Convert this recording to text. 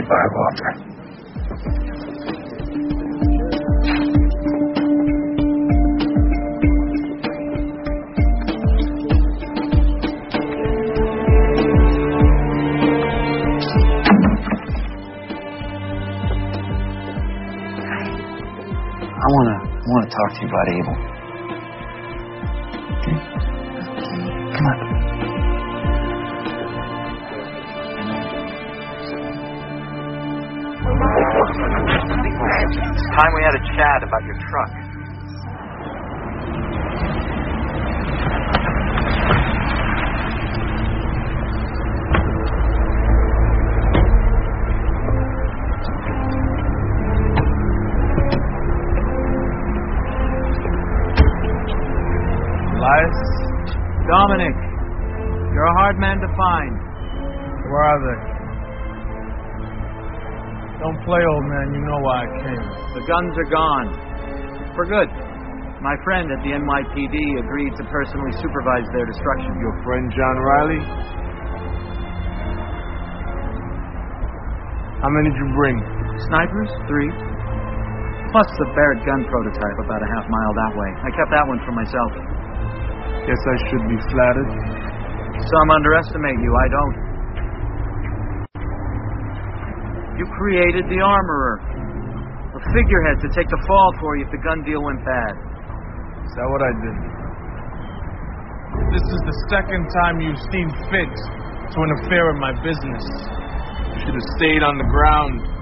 Goodbye, Walter. I want to talk to you about Abel. Okay? Come on. It's time we had a chat about your truck. Dominic, you're a hard man to find. Where are they? Don't play, old man. You know why I came. The guns are gone. For good. My friend at the NYPD agreed to personally supervise their destruction. Your friend John Riley? How many did you bring? Snipers? 3. Plus the Barrett gun prototype about a half mile that way. I kept that one for myself. Guess I should be flattered. Some underestimate you, I don't. You created the Armorer. A figurehead to take the fall for you if the gun deal went bad. Is that what I did? This is the second time you've seen fit to interfere in my business. You should have stayed on the ground.